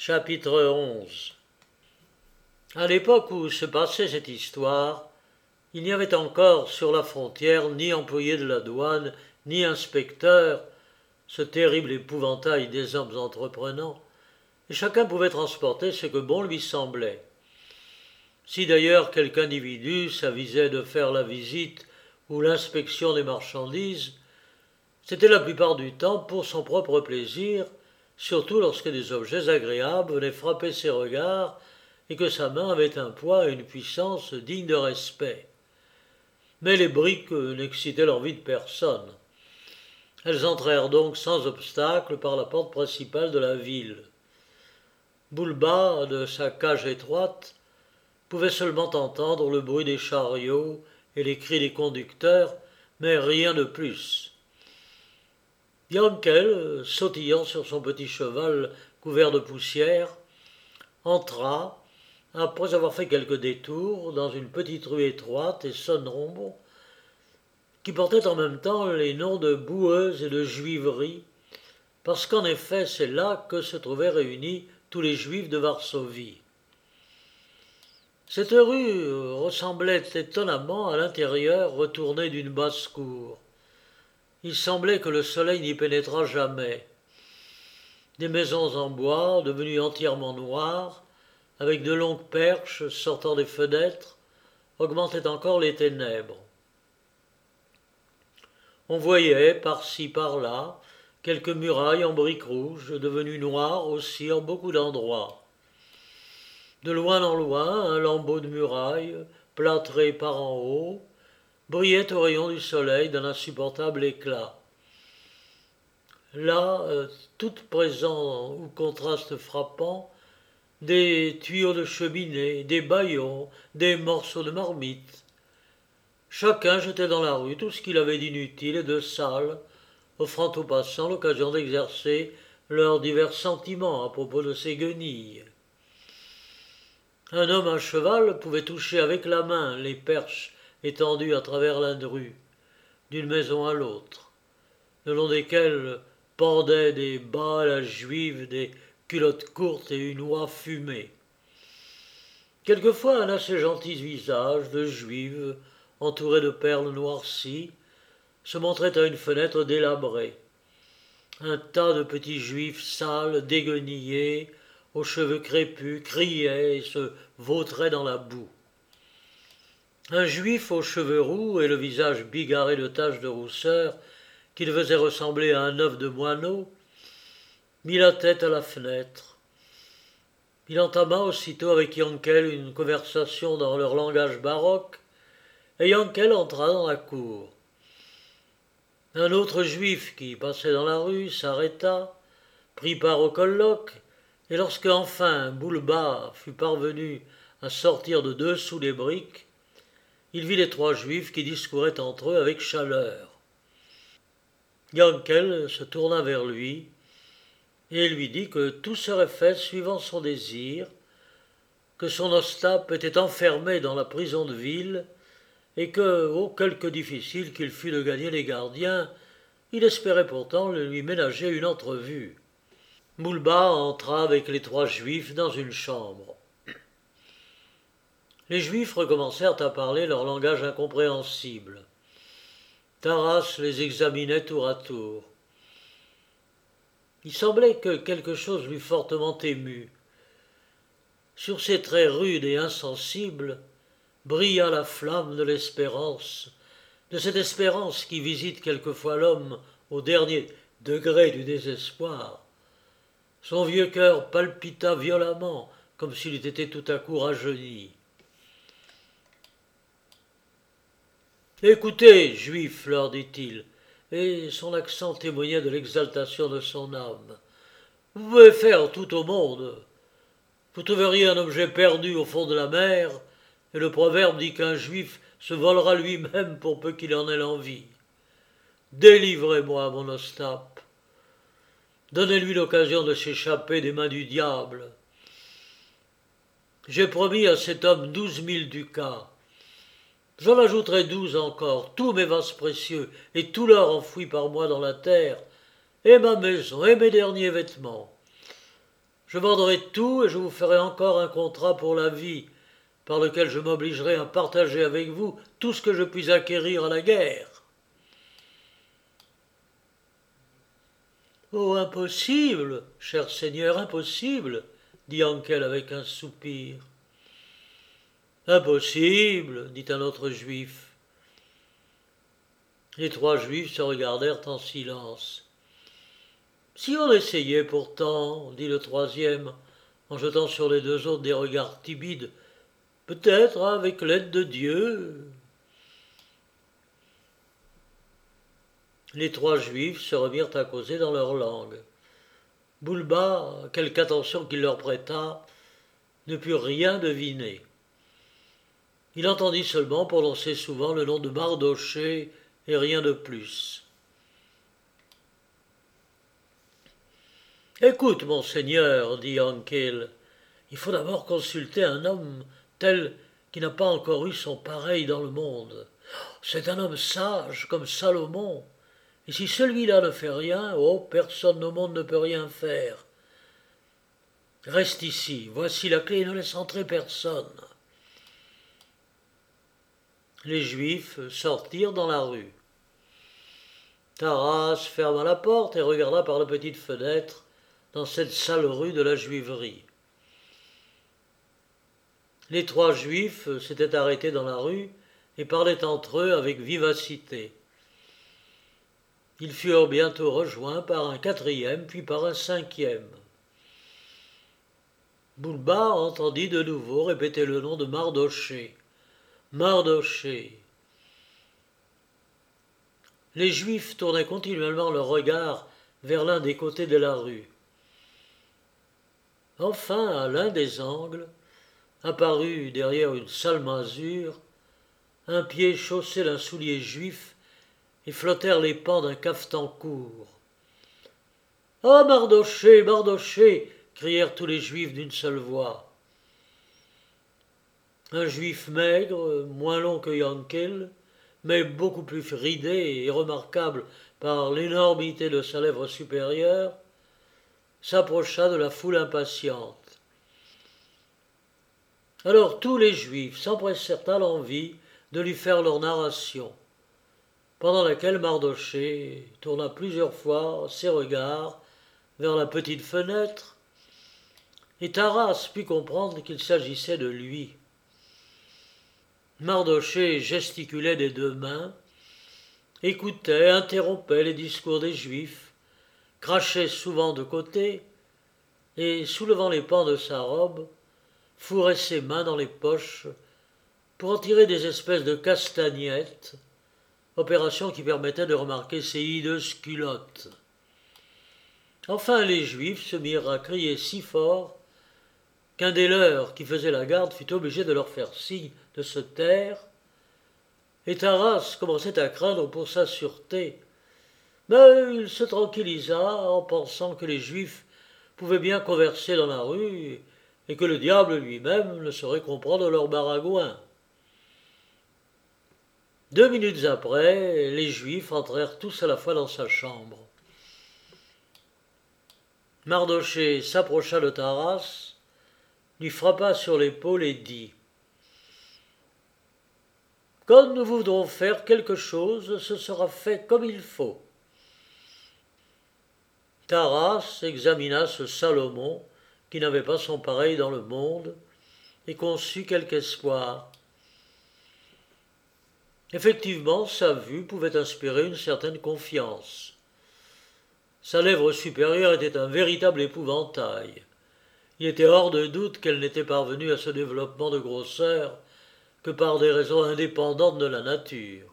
Chapitre 11. À l'époque où se passait cette histoire, il n'y avait encore sur la frontière ni employés de la douane, ni inspecteurs, ce terrible épouvantail des hommes entreprenants, et chacun pouvait transporter ce que bon lui semblait. Si d'ailleurs quelque individu s'avisait de faire la visite ou l'inspection des marchandises, c'était la plupart du temps pour son propre plaisir, surtout lorsque des objets agréables venaient frapper ses regards et que sa main avait un poids et une puissance dignes de respect. Mais les briques n'excitaient l'envie de personne. Elles entrèrent donc sans obstacle par la porte principale de la ville. Boulba, de sa cage étroite, pouvait seulement entendre le bruit des chariots et les cris des conducteurs, mais rien de plus. Yankel, sautillant sur son petit cheval couvert de poussière, entra, après avoir fait quelques détours, dans une petite rue étroite et sombre, qui portait en même temps les noms de Boueuse et de Juiverie, parce qu'en effet c'est là que se trouvaient réunis tous les Juifs de Varsovie. Cette rue ressemblait étonnamment à l'intérieur retourné d'une basse-cour. Il semblait que le soleil n'y pénétrât jamais. Des maisons en bois, devenues entièrement noires, avec de longues perches sortant des fenêtres, augmentaient encore les ténèbres. On voyait, par-ci par-là, quelques murailles en briques rouges, devenues noires aussi en beaucoup d'endroits. De loin en loin, un lambeau de muraille, plâtré par en haut, brillait au rayon du soleil d'un insupportable éclat. Là, tout présent ou contraste frappant, des tuyaux de cheminée, des bâillons, des morceaux de marmite. Chacun jetait dans la rue tout ce qu'il avait d'inutile et de sale, offrant aux passants l'occasion d'exercer leurs divers sentiments à propos de ces guenilles. Un homme à cheval pouvait toucher avec la main les perches étendues à travers la rue, d'une maison à l'autre, le long desquelles pendaient des bas à la juive, des culottes courtes et une oie fumée. Quelquefois un assez gentil visage de juive, entouré de perles noircies, se montrait à une fenêtre délabrée. Un tas de petits juifs sales, déguenillés, aux cheveux crépus, criaient et se vautraient dans la boue. Un juif aux cheveux roux et le visage bigarré de taches de rousseur, qui le faisait ressembler à un œuf de moineau, mit la tête à la fenêtre. Il entama aussitôt avec Yankel une conversation dans leur langage baroque, et Yankel entra dans la cour. Un autre juif qui passait dans la rue s'arrêta, prit part au colloque, et lorsque enfin Boulba fut parvenu à sortir de dessous les briques, il vit les trois juifs qui discouraient entre eux avec chaleur. Yankel se tourna vers lui et lui dit que tout serait fait suivant son désir, que son Ostap était enfermé dans la prison de ville et que, quelque difficile qu'il fût de gagner les gardiens, il espérait pourtant lui ménager une entrevue. Boulba entra avec les trois juifs dans une chambre. Les juifs recommencèrent à parler leur langage incompréhensible. Taras les examinait tour à tour. Il semblait que quelque chose l'eût fortement ému. Sur ses traits rudes et insensibles brilla la flamme de l'espérance, de cette espérance qui visite quelquefois l'homme au dernier degré du désespoir. Son vieux cœur palpita violemment, comme s'il eût été tout à coup rajeuni. « Écoutez, juifs, leur dit-il, et son accent témoignait de l'exaltation de son âme. Vous pouvez faire tout au monde. Vous trouveriez un objet perdu au fond de la mer, et le proverbe dit qu'un juif se volera lui-même pour peu qu'il en ait l'envie. Délivrez-moi, mon Ostap. Donnez-lui l'occasion de s'échapper des mains du diable. J'ai promis à cet homme 12 000 ducats. J'en ajouterai 12 encore, tous mes vases précieux et tout l'or enfoui par moi dans la terre, et ma maison et mes derniers vêtements. Je vendrai tout et je vous ferai encore un contrat pour la vie, par lequel je m'obligerai à partager avec vous tout ce que je puis acquérir à la guerre. Oh, impossible, cher Seigneur, impossible, dit Ankel avec un soupir. Impossible, dit un autre juif. Les trois juifs se regardèrent en silence. Si on essayait pourtant, dit le troisième, en jetant sur les deux autres des regards timides, peut-être avec l'aide de Dieu. Les trois juifs se remirent à causer dans leur langue. Boulba, quelque attention qu'il leur prêta, ne put rien deviner. Il entendit seulement prononcer souvent le nom de Mardochée et rien de plus. « Écoute, monseigneur, dit Ankel, il faut d'abord consulter un homme tel qui n'a pas encore eu son pareil dans le monde. C'est un homme sage comme Salomon. Et si celui-là ne fait rien, oh, personne au monde ne peut rien faire. Reste ici, voici la clé et ne laisse entrer personne. » Les Juifs sortirent dans la rue. Taras ferma la porte et regarda par la petite fenêtre dans cette sale rue de la Juiverie. Les trois Juifs s'étaient arrêtés dans la rue et parlaient entre eux avec vivacité. Ils furent bientôt rejoints par un quatrième, puis par un cinquième. Boulba entendit de nouveau répéter le nom de Mardochée. Mardochée. Les Juifs tournaient continuellement leur regard vers l'un des côtés de la rue. Enfin, à l'un des angles, apparut derrière une sale masure, un pied chaussé d'un soulier juif et flottèrent les pans d'un cafetan court. « Ah, Mardochée, Mardochée !» crièrent tous les Juifs d'une seule voix. Un Juif maigre, moins long que Yankel, mais beaucoup plus ridé et remarquable par l'énormité de sa lèvre supérieure, s'approcha de la foule impatiente. Alors tous les Juifs s'empressèrent à l'envi de lui faire leur narration, pendant laquelle Mardochée tourna plusieurs fois ses regards vers la petite fenêtre, et Taras put comprendre qu'il s'agissait de lui. Mardochée gesticulait des deux mains, écoutait, interrompait les discours des Juifs, crachait souvent de côté, et, soulevant les pans de sa robe, fourrait ses mains dans les poches pour en tirer des espèces de castagnettes, opération qui permettait de remarquer ses hideuses culottes. Enfin les Juifs se mirent à crier si fort qu'un des leurs qui faisait la garde fut obligé de leur faire signe de se taire, et Taras commençait à craindre pour sa sûreté. Mais il se tranquillisa en pensant que les Juifs pouvaient bien converser dans la rue et que le diable lui-même ne saurait comprendre leur baragouin. 2 minutes après, les Juifs entrèrent tous à la fois dans sa chambre. Mardochée s'approcha de Taras, lui frappa sur l'épaule et dit « Quand nous voudrons faire quelque chose, ce sera fait comme il faut. » Taras examina ce Salomon, qui n'avait pas son pareil dans le monde, et conçut quelque espoir. Effectivement, sa vue pouvait inspirer une certaine confiance. Sa lèvre supérieure était un véritable épouvantail. Il était hors de doute qu'elle n'était parvenue à ce développement de grosseur que par des raisons indépendantes de la nature.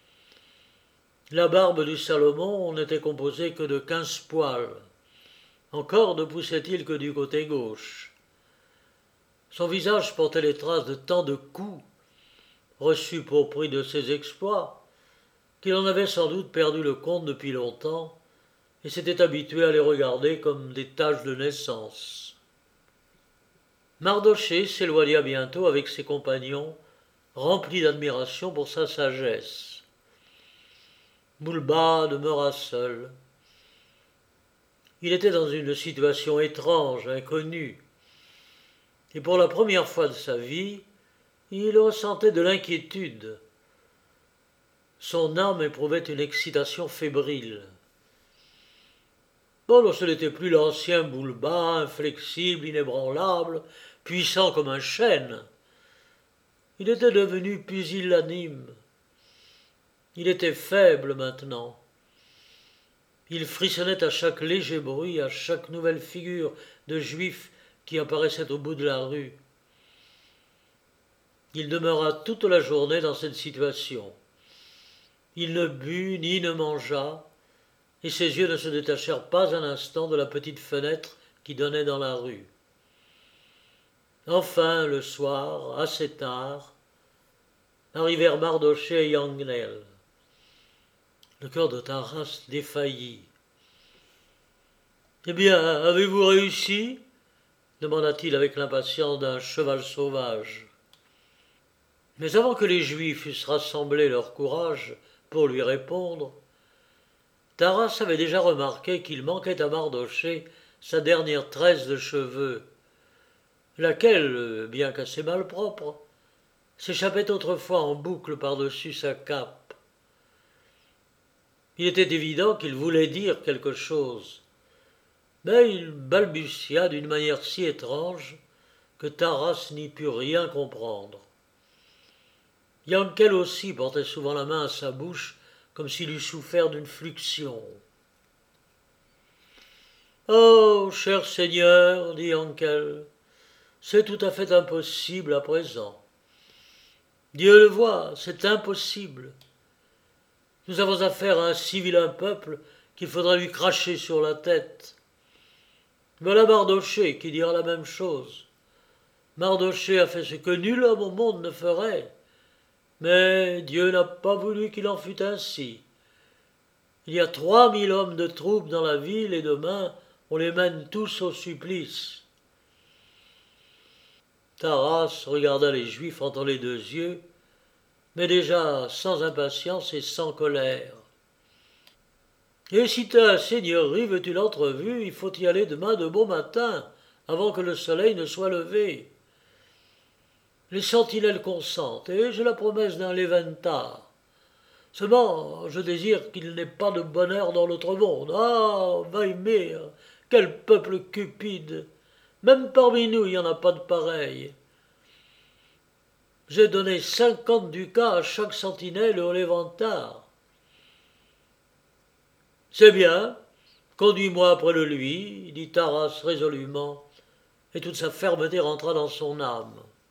La barbe du Salomon n'était composée que de 15 poils. Encore ne poussait-il que du côté gauche. Son visage portait les traces de tant de coups reçus pour prix de ses exploits qu'il en avait sans doute perdu le compte depuis longtemps et s'était habitué à les regarder comme des taches de naissance. Mardochée s'éloigna bientôt avec ses compagnons, remplis d'admiration pour sa sagesse. Boulba demeura seul. Il était dans une situation étrange, inconnue, et pour la première fois de sa vie, il ressentait de l'inquiétude. Son âme éprouvait une excitation fébrile. Bon, ce n'était plus l'ancien Boulba, inflexible, inébranlable, puissant comme un chêne. Il était devenu pusillanime. Il était faible maintenant. Il frissonnait à chaque léger bruit, à chaque nouvelle figure de juif qui apparaissait au bout de la rue. Il demeura toute la journée dans cette situation. Il ne but ni ne mangea, et ses yeux ne se détachèrent pas un instant de la petite fenêtre qui donnait dans la rue. Enfin, le soir, assez tard, arrivèrent Mardochée et Yangnel. Le cœur de Taras défaillit. « Eh bien, avez-vous réussi » demanda-t-il avec l'impatience d'un cheval sauvage. Mais avant que les Juifs eussent rassemblé leur courage pour lui répondre, Taras avait déjà remarqué qu'il manquait à Mardochée sa dernière tresse de cheveux, laquelle, bien qu'assez malpropre, s'échappait autrefois en boucle par-dessus sa cape. Il était évident qu'il voulait dire quelque chose, mais il balbutia d'une manière si étrange que Taras n'y put rien comprendre. Yankel aussi portait souvent la main à sa bouche comme s'il eût souffert d'une fluxion. « Oh, cher Seigneur, dit Yankel, c'est tout à fait impossible à présent. Dieu le voit, c'est impossible. Nous avons affaire à un si vilain peuple qu'il faudra lui cracher sur la tête. Voilà Mardochée qui dira la même chose. Mardochée a fait ce que nul homme au monde ne ferait. Mais Dieu n'a pas voulu qu'il en fût ainsi. Il y a 3000 hommes de troupes dans la ville et demain on les mène tous au supplice. » Taras regarda les Juifs entre les deux yeux, mais déjà sans impatience et sans colère. « Et si ta seigneurie veut une entrevue, il faut y aller demain de bon matin, avant que le soleil ne soit levé. Les sentinelles consentent, et j'ai la promesse d'un Léventar. Seulement, je désire qu'il n'ait pas de bonheur dans l'autre monde. Ah, Weimir, quel peuple cupide! Même parmi nous, il n'y en a pas de pareil. J'ai donné 50 ducats à chaque sentinelle et au Léventard. C'est bien, conduis-moi après le lui, dit Taras résolument, et toute sa fermeté rentra dans son âme.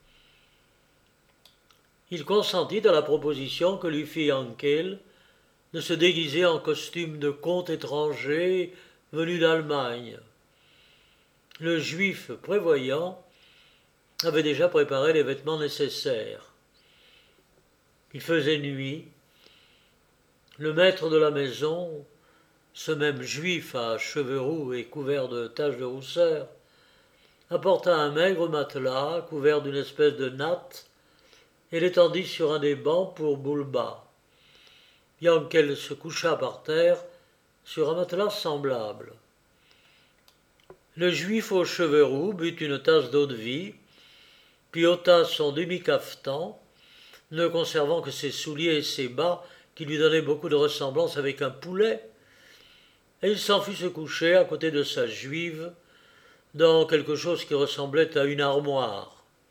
Il consentit à la proposition que lui fit Yankel de se déguiser en costume de comte étranger venu d'Allemagne. Le Juif prévoyant avait déjà préparé les vêtements nécessaires. Il faisait nuit. Le maître de la maison, ce même Juif à cheveux roux et couvert de taches de rousseur, apporta un maigre matelas couvert d'une espèce de natte et l'étendit sur un des bancs pour Boulba. Yankel se coucha par terre sur un matelas semblable. Le Juif aux cheveux roux but une tasse d'eau-de-vie, puis ôta son demi-cafetan, ne conservant que ses souliers et ses bas qui lui donnaient beaucoup de ressemblance avec un poulet, et il s'en fut se coucher à côté de sa Juive dans quelque chose qui ressemblait à une armoire.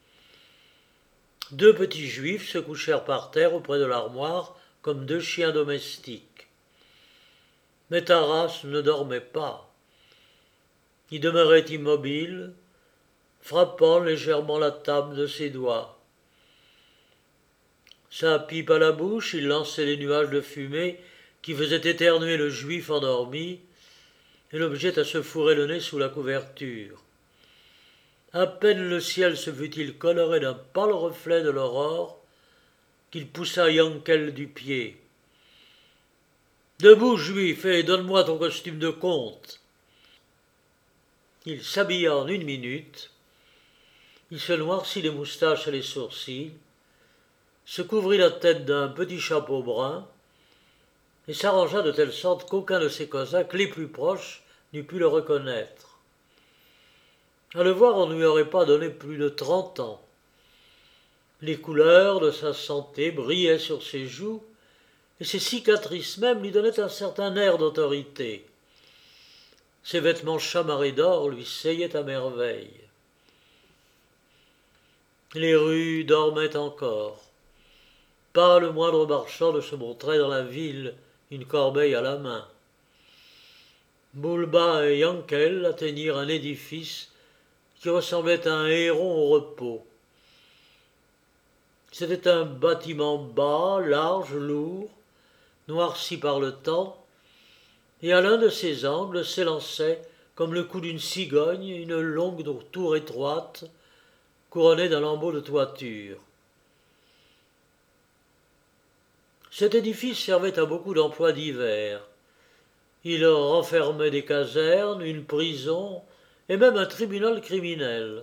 Deux petits Juifs se couchèrent par terre auprès de l'armoire comme deux chiens domestiques. Mais Taras ne dormait pas. Il demeurait immobile, frappant légèrement la table de ses doigts. Sa pipe à la bouche, il lançait des nuages de fumée qui faisaient éternuer le Juif endormi et l'obligeaient à se fourrer le nez sous la couverture. À peine le ciel se fut-il coloré d'un pâle reflet de l'aurore qu'il poussa Yankel du pied. « Debout, Juif, et donne-moi ton costume de comte. » Il s'habilla en 1 minute, il se noircit les moustaches et les sourcils, se couvrit la tête d'un petit chapeau brun et s'arrangea de telle sorte qu'aucun de ses cosaques les plus proches n'eût pu le reconnaître. À le voir, on ne lui aurait pas donné plus de 30 ans. Les couleurs de sa santé brillaient sur ses joues, et ses cicatrices même lui donnaient un certain air d'autorité. Ses vêtements chamarrés d'or lui seyaient à merveille. Les rues dormaient encore. Pas le moindre marchand ne se montrait dans la ville, une corbeille à la main. Bulba et Yankel atteignirent un édifice qui ressemblait à un héron au repos. C'était un bâtiment bas, large, lourd, noirci par le temps, et à l'un de ses angles s'élançait, comme le cou d'une cigogne, une longue tour étroite, couronnée d'un lambeau de toiture. Cet édifice servait à beaucoup d'emplois divers. Il renfermait des casernes, une prison et même un tribunal criminel.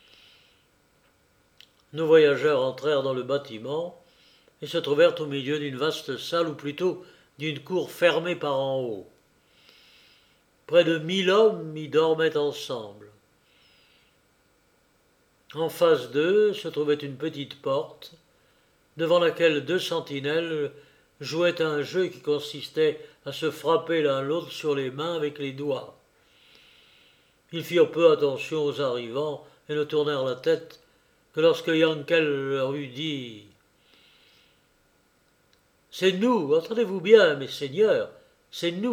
Nos voyageurs entrèrent dans le bâtiment et se trouvèrent au milieu d'une vaste salle, ou plutôt d'une cour fermée par en haut. Près de 1000 hommes y dormaient ensemble. En face d'eux se trouvait une petite porte, devant laquelle 2 sentinelles jouaient à un jeu qui consistait à se frapper l'un l'autre sur les mains avec les doigts. Ils firent peu attention aux arrivants et ne tournèrent la tête que lorsque Yankel leur eut dit « C'est nous, entendez-vous bien, mes seigneurs, c'est nous. »«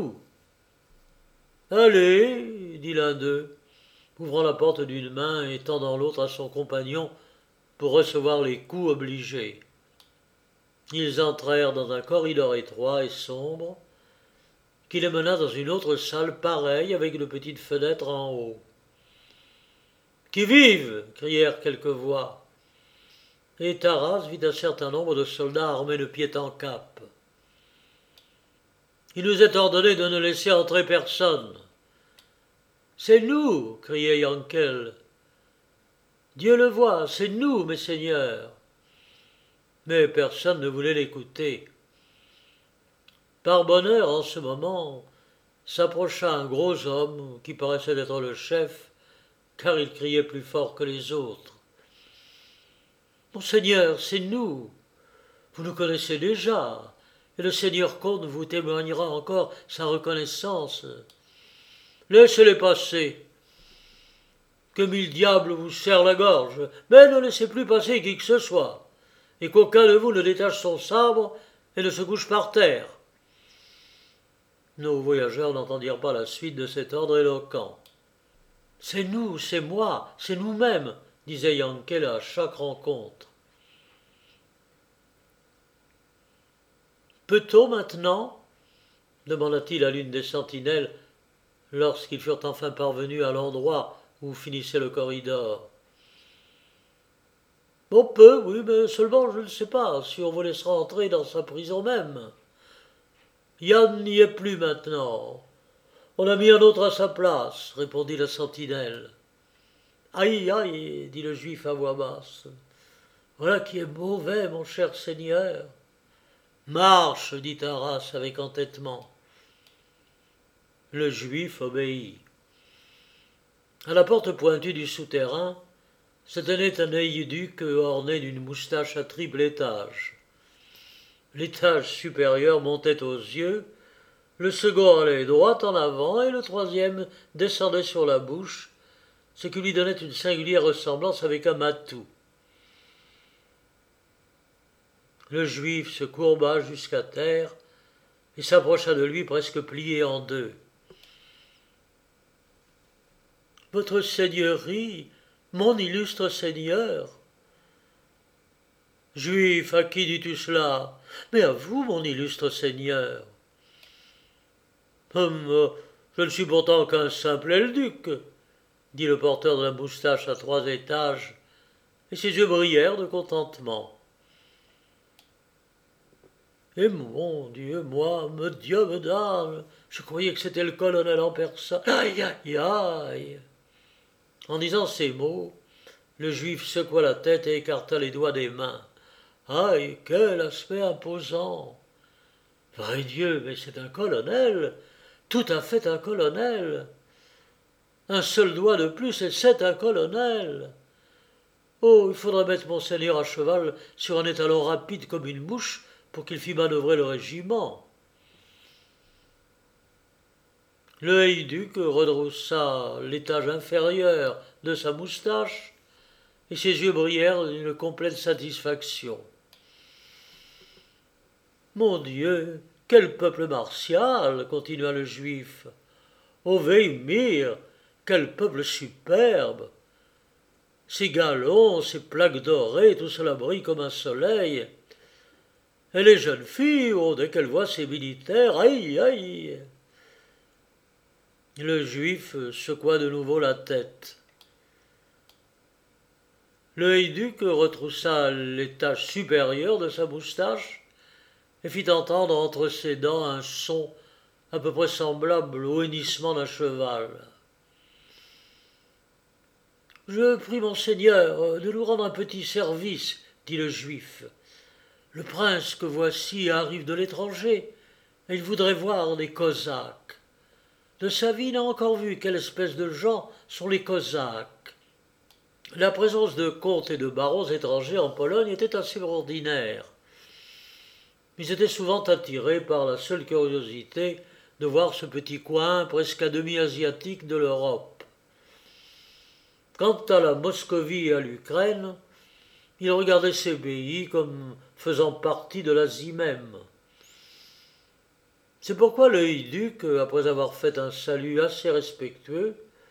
Allez, dit l'un d'eux, ouvrant la porte d'une main et tendant l'autre à son compagnon pour recevoir les coups obligés. Ils entrèrent dans un corridor étroit et sombre qui les mena dans une autre salle pareille avec de petites fenêtres en haut. « Qui vive !» crièrent quelques voix, et Taras vit un certain nombre de soldats armés de pied en cap. « Il nous est ordonné de ne laisser entrer personne. »« C'est nous !» criait Yankel. « Dieu le voit, c'est nous, mes seigneurs !» Mais personne ne voulait l'écouter. Par bonheur, en ce moment, s'approcha un gros homme qui paraissait être le chef, car il criait plus fort que les autres. « Monseigneur, c'est nous. Vous nous connaissez déjà, et le seigneur comte vous témoignera encore sa reconnaissance. Laissez-les passer. Que 1000 diables vous serrent la gorge, mais ne laissez plus passer qui que ce soit, et qu'aucun de vous ne détache son sabre et ne se couche par terre. » Nos voyageurs n'entendirent pas la suite de cet ordre éloquent. « C'est nous, c'est moi, c'est nous-mêmes, » disait Yankel à chaque rencontre. « Peut-on maintenant » demanda-t-il à l'une des sentinelles lorsqu'ils furent enfin parvenus à l'endroit où finissait le corridor. « On peut, oui, mais seulement je ne sais pas si on vous laissera entrer dans sa prison même. Yann n'y est plus maintenant. On a mis un autre à sa place, répondit la sentinelle. Aïe, aïe, dit le juif à voix basse. Voilà qui est mauvais, mon cher seigneur. Marche, dit Taras avec entêtement. Le juif obéit. À la porte pointue du souterrain se tenait un œil-duc orné d'une moustache à triple étage. L'étage supérieur montait aux yeux, le second allait droit en avant et le troisième descendait sur la bouche, ce qui lui donnait une singulière ressemblance avec un matou. Le juif se courba jusqu'à terre et s'approcha de lui presque plié en deux. « Votre seigneurie, mon illustre seigneur !»« Juif, à qui dis-tu cela ? Mais à vous, mon illustre seigneur. »« Je ne suis pourtant qu'un simple elduc, » dit le porteur de la moustache à 3 étages, et ses yeux brillèrent de contentement. « Et mon Dieu, moi, me Dieu me damne, je croyais que c'était le colonel en personne. Aïe, aïe, aïe !» En disant ces mots, le juif secoua la tête et écarta les doigts des mains. « Aïe, quel aspect imposant ! Vrai Dieu, mais c'est un colonel, tout à fait un colonel. Un seul doigt de plus et c'est un colonel. Oh, il faudrait mettre monseigneur à cheval sur un étalon rapide comme une mouche pour qu'il fît manœuvrer le régiment. Le héiduc redroussa l'étage inférieur de sa moustache et ses yeux brillèrent d'une complète satisfaction. Mon Dieu, quel peuple martial, continua le juif. Ô Veimir, quel peuple superbe. Ces galons, ces plaques dorées, tout cela brille comme un soleil. Et les jeunes filles, oh, dès qu'elles voient ces militaires, aïe, aïe. Le juif secoua de nouveau la tête. Le héiduc retroussa l'étage supérieur de sa moustache et fit entendre entre ses dents un son à peu près semblable au hennissement d'un cheval. « Je prie monseigneur de nous rendre un petit service, dit le juif. Le prince que voici arrive de l'étranger, et il voudrait voir des Cosaques. De sa vie, il n'a encore vu quelle espèce de gens sont les Cosaques. La présence de comtes et de barons étrangers en Pologne était assez ordinaire. Ils étaient souvent attirés par la seule curiosité de voir ce petit coin presque à demi asiatique de l'Europe. Quant à la Moscovie et à l'Ukraine, ils regardaient ces pays comme faisant partie de l'Asie même. C'est pourquoi le héiduc, après avoir fait un salut assez respectueux,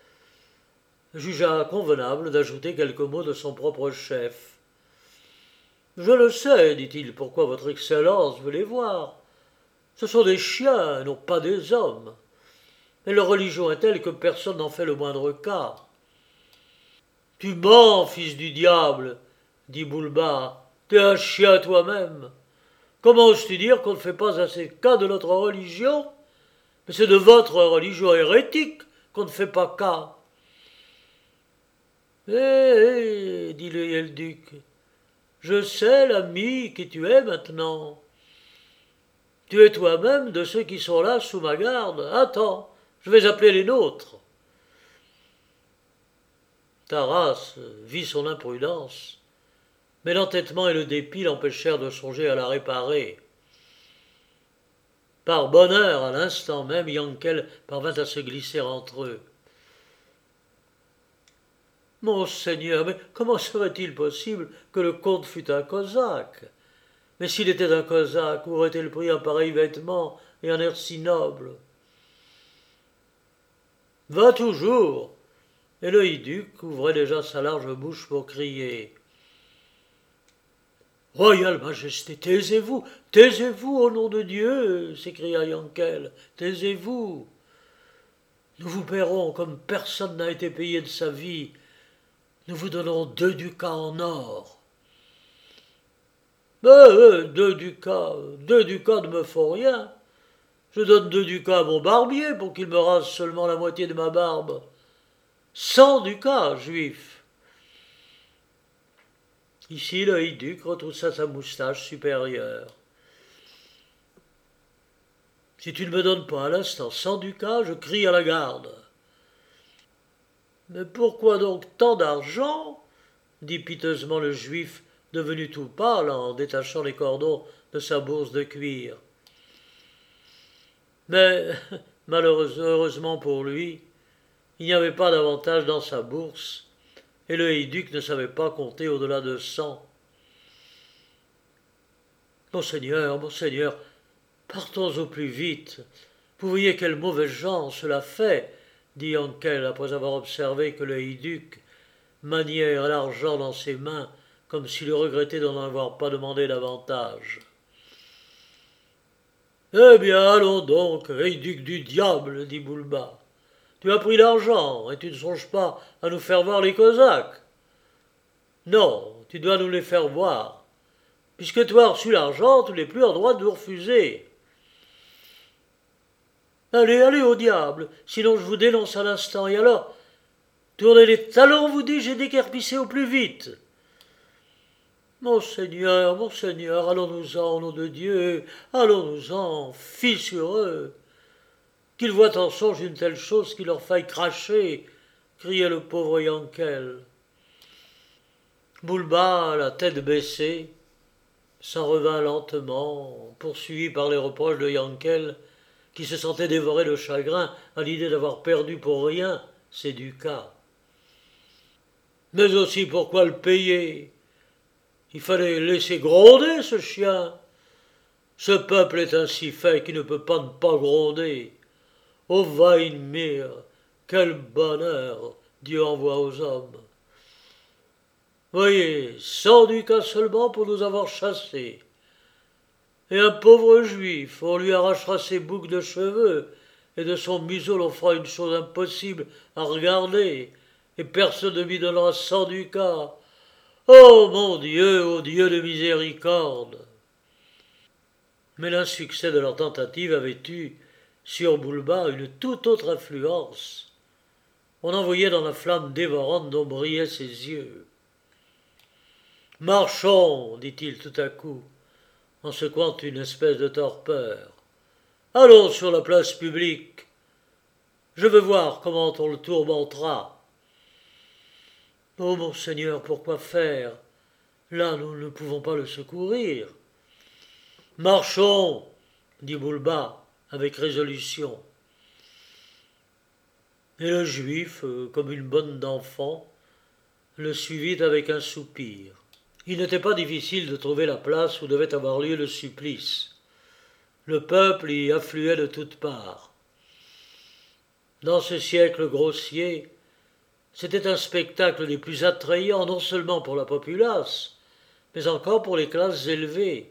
jugea convenable d'ajouter quelques mots de son propre chef. « Je le sais, dit-il, pourquoi votre Excellence veut les voir. Ce sont des chiens, non pas des hommes. Et leur religion est telle que personne n'en fait le moindre cas. »« Tu mens, fils du diable, dit Boulba. T'es un chien toi-même. Comment oses-tu dire qu'on ne fait pas assez cas de notre religion? Mais c'est de votre religion hérétique qu'on ne fait pas cas. »« Eh, dit le héiduc, je sais l'ami qui tu es maintenant. Tu es toi-même de ceux qui sont là sous ma garde. Attends, je vais appeler les nôtres. » Taras vit son imprudence, mais l'entêtement et le dépit l'empêchèrent de songer à la réparer. Par bonheur, à l'instant même, Yankel parvint à se glisser entre eux. « Monseigneur, mais comment serait-il possible que le comte fût un cosaque? Mais s'il était un cosaque, où aurait-il pris un pareil vêtement et un air si noble? » « Va toujours !» Et le héiduc ouvrait déjà sa large bouche pour crier. « Royale Majesté, taisez-vous au nom de Dieu !» s'écria Yankel. « Taisez-vous. Nous vous paierons comme personne n'a été payé de sa vie. Nous vous donnerons 2 ducats en or. » « 2 ducats ne me font rien. Je donne 2 ducats à mon barbier pour qu'il me rase seulement la moitié de ma barbe. 100 ducats, juif. » Ici, le héiduc retroussa sa moustache supérieure. « Si tu ne me donnes pas à l'instant 100 ducats, je crie à la garde. »« Mais pourquoi donc tant d'argent ?» dit piteusement le juif, devenu tout pâle en détachant les cordons de sa bourse de cuir. Mais, heureusement pour lui, il n'y avait pas d'avantage dans sa bourse, et le héiduc ne savait pas compter au-delà de 100. « Monseigneur, partons au plus vite. Vous voyez quelles mauvaises gens cela fait, dit Yankel après avoir observé que le héiduc maniait l'argent dans ses mains comme s'il regrettait d'en avoir pas demandé davantage. « Eh bien, allons donc, héiduc du diable, dit Boulba. Tu as pris l'argent et tu ne songes pas à nous faire voir les Cosaques. Non, tu dois nous les faire voir. Puisque tu as reçu l'argent, tu n'es plus en droit de nous refuser. Allez au diable, sinon je vous dénonce à l'instant, et alors, tournez les talons, vous dis, j'ai déguerpissé au plus vite. Monseigneur, allons-nous-en, au nom de Dieu, allons-nous-en, fils sur eux, qu'ils voient en songe une telle chose qu'il leur faille cracher criait le pauvre Yankel. Boulba, la tête baissée, s'en revint lentement, poursuivi par les reproches de Yankel, qui se sentait dévoré de chagrin à l'idée d'avoir perdu pour rien ses ducats. Mais aussi pourquoi le payer? Il fallait laisser gronder ce chien. Ce peuple est ainsi fait qu'il ne peut pas ne pas gronder. Ô Weinmir, quel bonheur Dieu envoie aux hommes. Voyez, 100 ducats seulement pour nous avoir chassés. Et un pauvre juif, on lui arrachera ses boucles de cheveux, et de son museau l'on fera une chose impossible à regarder, et personne ne lui donnera 100 ducats. Oh mon Dieu, ô Dieu de miséricorde. Mais l'insuccès de leur tentative avait eu, sur Boulba, une toute autre influence. On en voyait dans la flamme dévorante dont brillaient ses yeux. Marchons, dit-il tout à coup, en secouant une espèce de torpeur. Allons sur la place publique. Je veux voir comment on le tourmentera. Oh, monseigneur, pourquoi faire? Là, nous ne pouvons pas le secourir. Marchons, dit Boulba, avec résolution. Et le juif, comme une bonne d'enfant, le suivit avec un soupir. Il n'était pas difficile de trouver la place où devait avoir lieu le supplice. Le peuple y affluait de toutes parts. Dans ce siècle grossier, c'était un spectacle des plus attrayants non seulement pour la populace, mais encore pour les classes élevées.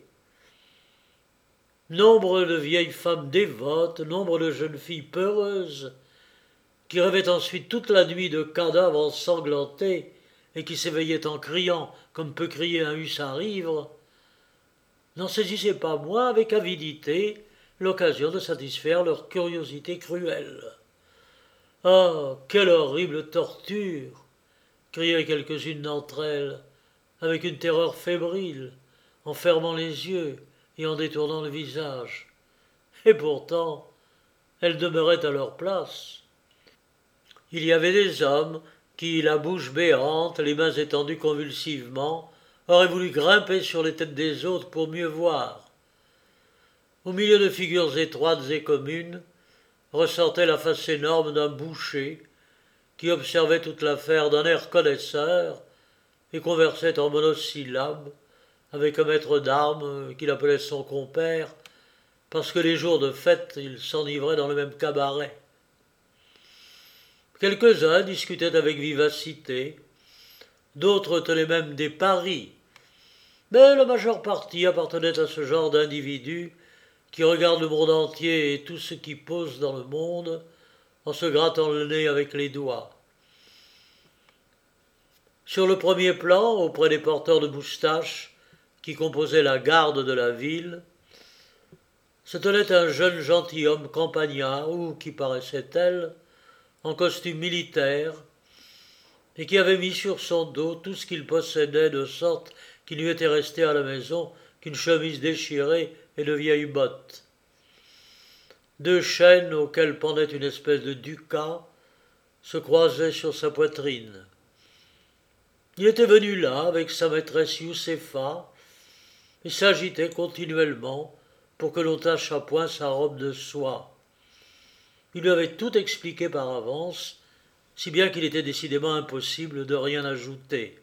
Nombre de vieilles femmes dévotes, nombre de jeunes filles peureuses, qui rêvaient ensuite toute la nuit de cadavres ensanglantés et qui s'éveillaient en criant comme peut crier un hussard ivre, n'en saisissaient pas moins avec avidité l'occasion de satisfaire leur curiosité cruelle. Ah, quelle horrible torture! Criaient quelques-unes d'entre elles, avec une terreur fébrile, en fermant les yeux et en détournant le visage. Et pourtant, elles demeuraient à leur place. Il y avait des hommes qui, la bouche béante, les mains étendues convulsivement, auraient voulu grimper sur les têtes des autres pour mieux voir. Au milieu de figures étroites et communes, ressortait la face énorme d'un boucher qui observait toute l'affaire d'un air connaisseur et conversait en monosyllabes avec un maître d'armes qu'il appelait son compère parce que les jours de fête il s'enivrait dans le même cabaret. Quelques-uns discutaient avec vivacité, d'autres tenaient même des paris, mais la majeure partie appartenait à ce genre d'individus qui regardent le monde entier et tout ce qui pose dans le monde en se grattant le nez avec les doigts. Sur le premier plan, auprès des porteurs de moustaches qui composaient la garde de la ville, se tenait un jeune gentilhomme campagnard, ou qui paraissait tel, en costume militaire, et qui avait mis sur son dos tout ce qu'il possédait de sorte qu'il lui était resté à la maison qu'une chemise déchirée et de vieilles bottes. 2 chaînes auxquelles pendait une espèce de ducat se croisaient sur sa poitrine. Il était venu là avec sa maîtresse Youssepha et s'agitait continuellement pour que l'on tâchât point sa robe de soie. Il lui avait tout expliqué par avance, si bien qu'il était décidément impossible de rien ajouter.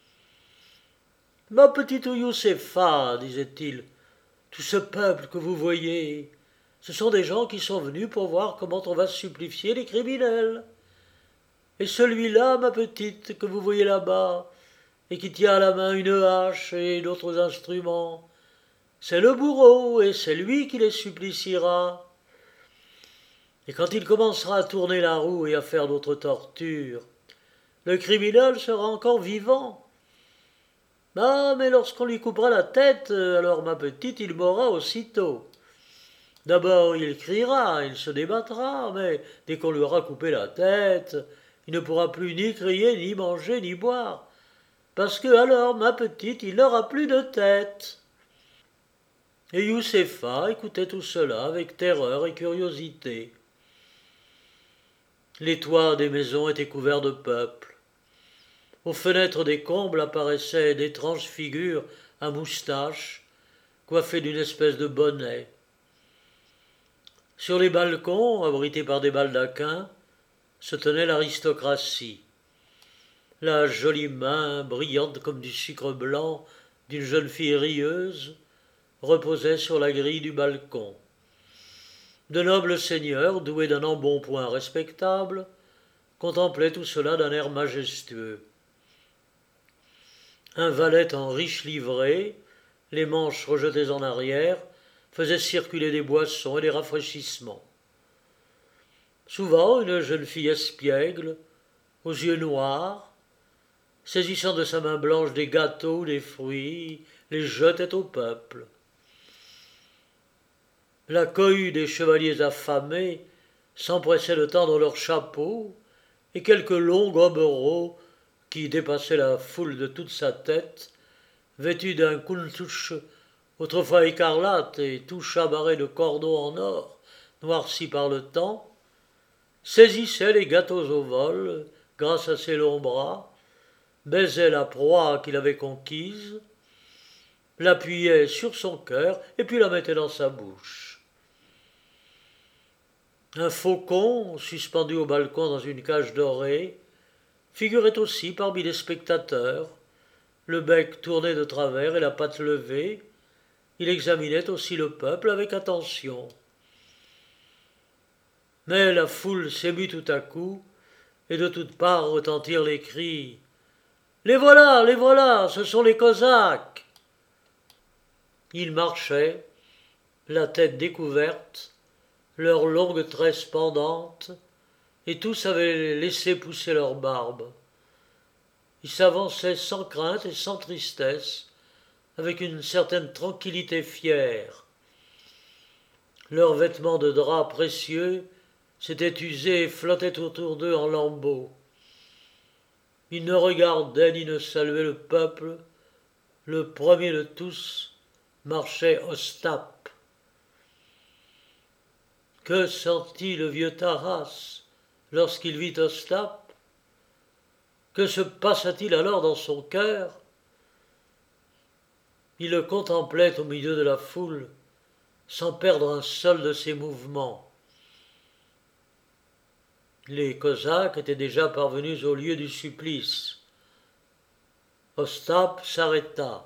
« Ma petite Youssepha, disait-il, tout ce peuple que vous voyez, ce sont des gens qui sont venus pour voir comment on va supplifier les criminels. Et celui-là, ma petite, que vous voyez là-bas, et qui tient à la main une hache et d'autres instruments, c'est le bourreau, et c'est lui qui les suppliciera. Et quand il commencera à tourner la roue et à faire d'autres tortures, le criminel sera encore vivant. Ah, mais lorsqu'on lui coupera la tête, alors ma petite, il mourra aussitôt. D'abord il criera, il se débattra, mais dès qu'on lui aura coupé la tête, il ne pourra plus ni crier, ni manger, ni boire, parce que alors, ma petite, il n'aura plus de tête. » Et Youssepha écoutait tout cela avec terreur et curiosité. Les toits des maisons étaient couverts de peuple. Aux fenêtres des combles apparaissaient d'étranges figures à moustaches, coiffées d'une espèce de bonnet. Sur les balcons, abrités par des baldaquins, se tenait l'aristocratie. La jolie main, brillante comme du sucre blanc, d'une jeune fille rieuse, reposait sur la grille du balcon. De nobles seigneurs, doués d'un embonpoint respectable, contemplaient tout cela d'un air majestueux. Un valet en riche livrée, les manches rejetées en arrière, faisait circuler des boissons et des rafraîchissements. Souvent, une jeune fille espiègle, aux yeux noirs, saisissant de sa main blanche des gâteaux ou des fruits, les jetait au peuple. La cohue des chevaliers affamés s'empressait de tendre leurs chapeaux, et quelques longs gobereaux, qui dépassaient la foule de toute sa tête, vêtus d'un kuntouch autrefois écarlate et tout chamarré de cordons en or, noircis par le temps, saisissaient les gâteaux au vol grâce à ses longs bras, baisaient la proie qu'il avait conquise, l'appuyait sur son cœur et puis la mettait dans sa bouche. Un faucon, suspendu au balcon dans une cage dorée, figurait aussi parmi les spectateurs, le bec tourné de travers et la patte levée. Il examinait aussi le peuple avec attention. Mais la foule s'émut tout à coup, et de toutes parts retentirent les cris. « Les voilà, ce sont les Cosaques !» Ils marchaient, la tête découverte, leurs longues tresses pendantes, et tous avaient laissé pousser leurs barbes. Ils s'avançaient sans crainte et sans tristesse, avec une certaine tranquillité fière. Leurs vêtements de drap précieux s'étaient usés et flottaient autour d'eux en lambeaux. Ils ne regardaient ni ne saluaient le peuple. Le premier de tous marchait Ostap. Que sentit le vieux Taras lorsqu'il vit Ostap? Que se passa-t-il alors dans son cœur? Il le contemplait au milieu de la foule, sans perdre un seul de ses mouvements. Les Cosaques étaient déjà parvenus au lieu du supplice. Ostap s'arrêta.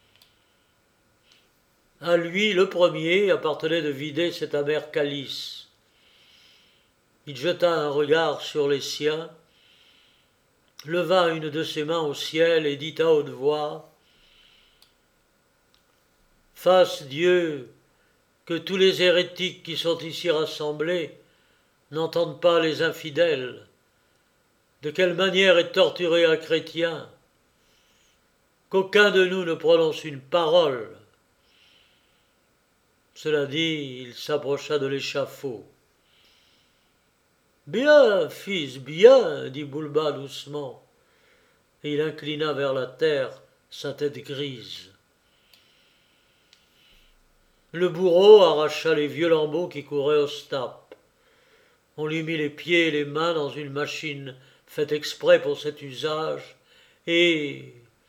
À lui, le premier, appartenait de vider cet amer calice. Il jeta un regard sur les siens, leva une de ses mains au ciel et dit à haute voix: « Fasse Dieu que tous les hérétiques qui sont ici rassemblés n'entendent pas les infidèles. De quelle manière est torturé un chrétien? Qu'aucun de nous ne prononce une parole. » Cela dit, il s'approcha de l'échafaud. « Bien, fils, bien, dit Bulba doucement, et il inclina vers la terre sa tête grise. Le bourreau arracha les vieux lambeaux qui couraient au Ostap. On lui mit les pieds et les mains dans une machine faite exprès pour cet usage, et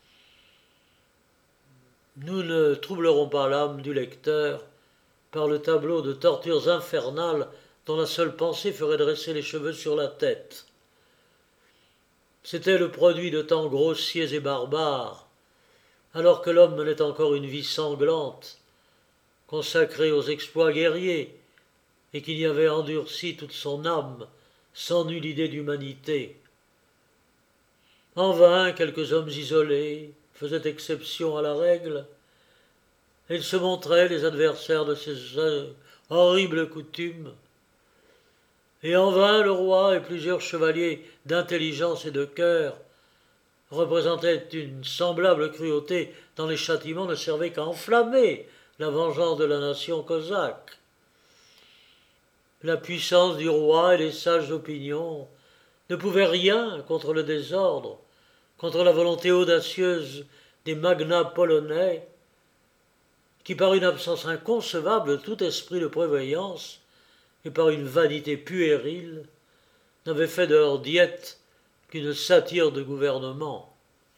nous ne troublerons pas l'âme du lecteur par le tableau de tortures infernales dont la seule pensée ferait dresser les cheveux sur la tête. C'était le produit de temps grossiers et barbares, alors que l'homme menait encore une vie sanglante, consacrée aux exploits guerriers, et qu'il y avait endurci toute son âme, sans nulle idée d'humanité. En vain, quelques hommes isolés faisaient exception à la règle, et ils se montraient les adversaires de ces horribles coutumes. Et en vain, le roi et plusieurs chevaliers d'intelligence et de cœur représentaient une semblable cruauté dont les châtiments ne servaient qu'à enflammer la vengeance de la nation cosaque. La puissance du roi et les sages opinions ne pouvaient rien contre le désordre, contre la volonté audacieuse des magnats polonais, qui, par une absence inconcevable de tout esprit de prévoyance et par une vanité puérile, n'avaient fait de leur diète qu'une satire de gouvernement.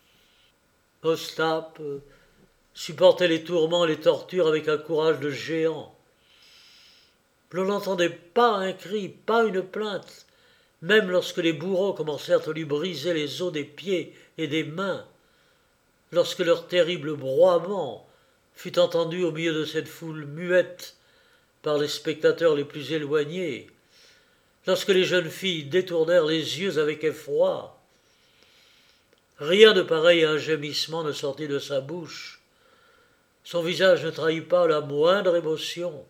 Ostap supportait les tourments et les tortures avec un courage de géant. L'on n'entendait pas un cri, pas une plainte, même lorsque les bourreaux commencèrent à lui briser les os des pieds et des mains, lorsque leur terrible broiement fut entendu au milieu de cette foule muette par les spectateurs les plus éloignés, lorsque les jeunes filles détournèrent les yeux avec effroi. Rien de pareil à un gémissement ne sortit de sa bouche. Son visage ne trahit pas la moindre émotion.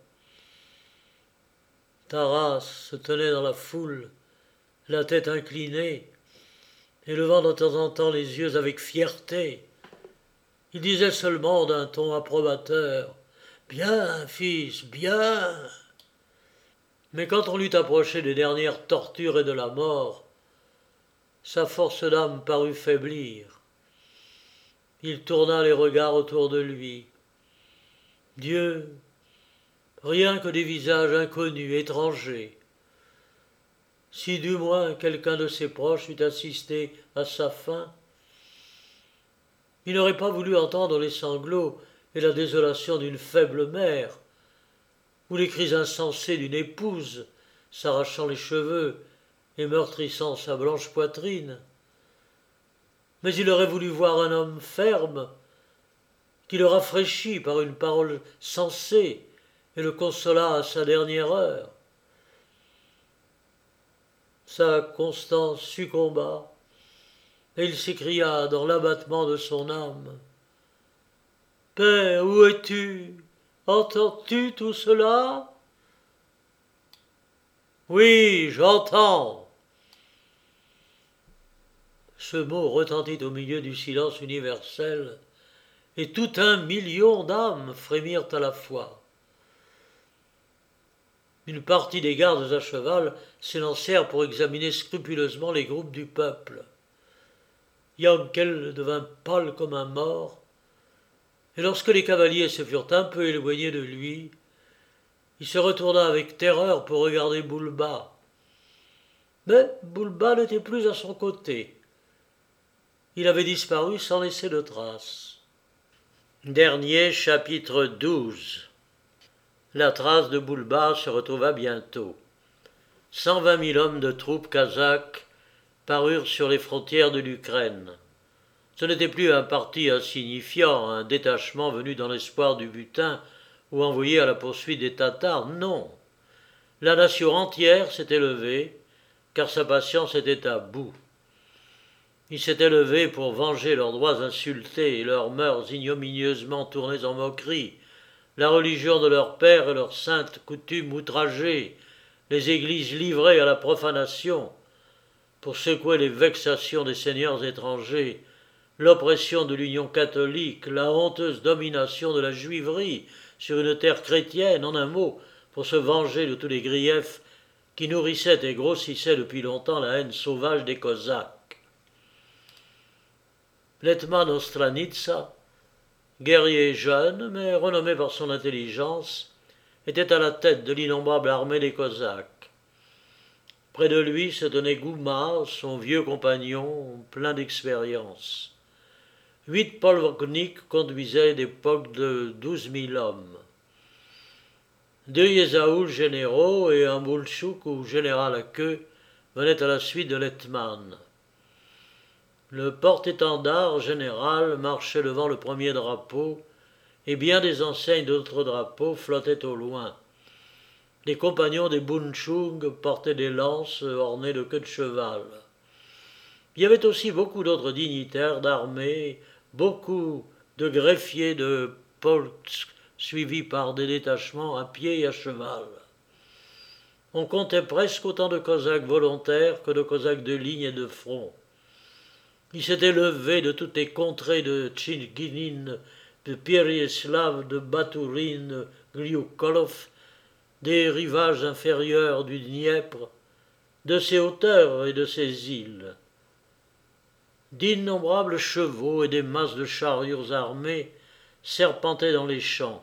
Taras se tenait dans la foule, la tête inclinée, et levant de temps en temps les yeux avec fierté. Il disait seulement d'un ton approbateur « Bien, fils, bien !» Mais quand on l'eut approché des dernières tortures et de la mort, sa force d'âme parut faiblir. Il tourna les regards autour de lui. Dieu, rien que des visages inconnus, étrangers. Si du moins quelqu'un de ses proches eût assisté à sa fin, il n'aurait pas voulu entendre les sanglots et la désolation d'une faible mère, ou les cris insensés d'une épouse s'arrachant les cheveux et meurtrissant sa blanche poitrine. Mais il aurait voulu voir un homme ferme, qui le rafraîchit par une parole sensée et le consola à sa dernière heure. Sa constance succomba, et il s'écria dans l'abattement de son âme « Père, où es-tu? Entends-tu tout cela ?» ?»« Oui, j'entends. » Ce mot retentit au milieu du silence universel, et tout un million d'âmes frémirent à la fois. Une partie des gardes à cheval s'élancèrent pour examiner scrupuleusement les groupes du peuple. Yankel devint pâle comme un mort, et lorsque les cavaliers se furent un peu éloignés de lui, il se retourna avec terreur pour regarder Bulba. Mais Bulba n'était plus à son côté. Il avait disparu sans laisser de traces. Dernier chapitre 12. La trace de Bulba se retrouva bientôt. 120 000 hommes de troupes kazakhs parurent sur les frontières de l'Ukraine. Ce n'était plus un parti insignifiant, un détachement venu dans l'espoir du butin ou envoyé à la poursuite des Tatars, non. La nation entière s'était levée, car sa patience était à bout. Ils s'étaient levés pour venger leurs droits insultés et leurs mœurs ignominieusement tournées en moquerie, la religion de leurs pères et leurs saintes coutumes outragées, les églises livrées à la profanation, pour secouer les vexations des seigneurs étrangers, l'oppression de l'Union catholique, la honteuse domination de la juiverie sur une terre chrétienne, en un mot, pour se venger de tous les griefs qui nourrissaient et grossissaient depuis longtemps la haine sauvage des Cosaques. L'hetman Ostranitsa, guerrier jeune, mais renommé par son intelligence, était à la tête de l'innombrable armée des Cosaques. Près de lui se tenait Gouma, son vieux compagnon, plein d'expérience. 8 polvokniks conduisaient des polks de 12 000 hommes. 2 Yezaoul généraux et un Boulchouk ou général à queue venaient à la suite de l'hetman. Le porte-étendard général marchait devant le premier drapeau, et bien des enseignes d'autres drapeaux flottaient au loin. Les compagnons des Bunchung portaient des lances ornées de queues de cheval. Il y avait aussi beaucoup d'autres dignitaires d'armée, beaucoup de greffiers de polks suivis par des détachements à pied et à cheval. On comptait presque autant de Cosaques volontaires que de Cosaques de ligne et de front. Ils s'étaient levés de toutes les contrées de Tchinginin, de Pereyaslav, de Batourine, Glioukolov, des rivages inférieurs du Dniepr, de ses hauteurs et de ses îles. D'innombrables chevaux et des masses de chariots armés serpentaient dans les champs.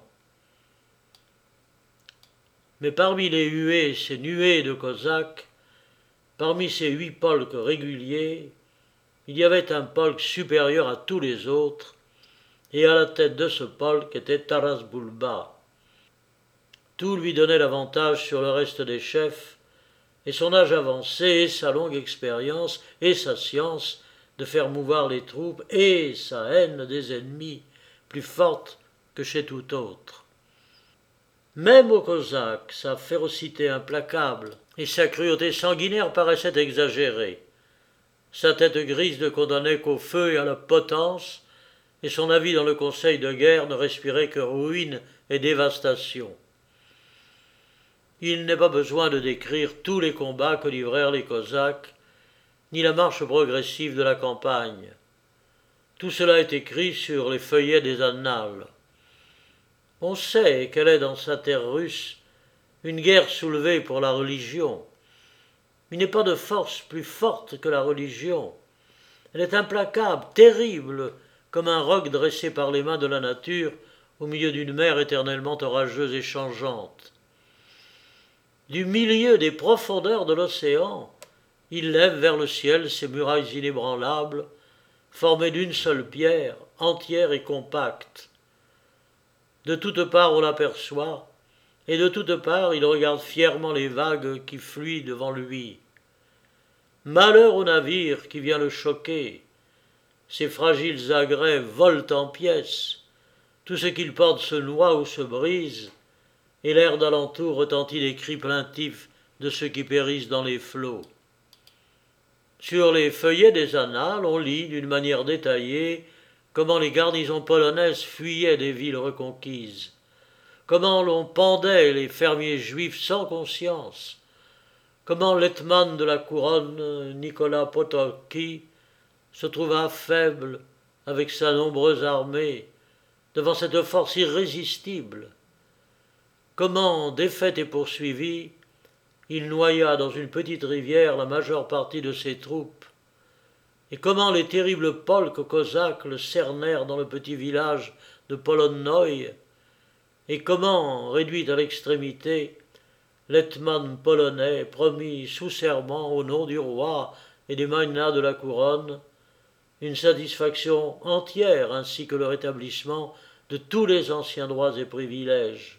Mais parmi les huées et ces nuées de Cosaques, Parmi ces 8 polks réguliers, il y avait un polk supérieur à tous les autres, et à la tête de ce polk était Taras Bulba. Tout lui donnait l'avantage sur le reste des chefs, et son âge avancé, et sa longue expérience, et sa science de faire mouvoir les troupes, et sa haine des ennemis, plus forte que chez tout autre. Même aux Cosaques, sa férocité implacable et sa cruauté sanguinaire paraissaient exagérées. Sa tête grise ne condamnait qu'au feu et à la potence, et son avis dans le conseil de guerre ne respirait que ruine et dévastation. Il n'est pas besoin de décrire tous les combats que livrèrent les Cosaques, ni la marche progressive de la campagne. Tout cela est écrit sur les feuillets des annales. On sait qu'elle est dans sa terre russe une guerre soulevée pour la religion. Il n'est pas de force plus forte que la religion. Elle est implacable, terrible, comme un roc dressé par les mains de la nature au milieu d'une mer éternellement orageuse et changeante. Du milieu des profondeurs de l'océan, il lève vers le ciel ses murailles inébranlables, formées d'une seule pierre, entière et compacte. De toutes parts on l'aperçoit, et de toutes parts il regarde fièrement les vagues qui fuient devant lui. Malheur au navire qui vient le choquer. Ses fragiles agrès volent en pièces, tout ce qu'il porte se noie ou se brise, et l'air d'alentour retentit des cris plaintifs de ceux qui périssent dans les flots. Sur les feuillets des annales, on lit d'une manière détaillée comment les garnisons polonaises fuyaient des villes reconquises, comment l'on pendait les fermiers juifs sans conscience, comment l'hetman de la couronne, Nicolas Potocki, se trouva faible avec sa nombreuse armée devant cette force irrésistible, comment, défait et poursuivi, il noya dans une petite rivière la majeure partie de ses troupes, et comment les terribles polks cosaques le cernèrent dans le petit village de Polonnoï, et comment, réduit à l'extrémité, l'hetman polonais promit sous serment au nom du roi et des magnats de la couronne une satisfaction entière ainsi que le rétablissement de tous les anciens droits et privilèges.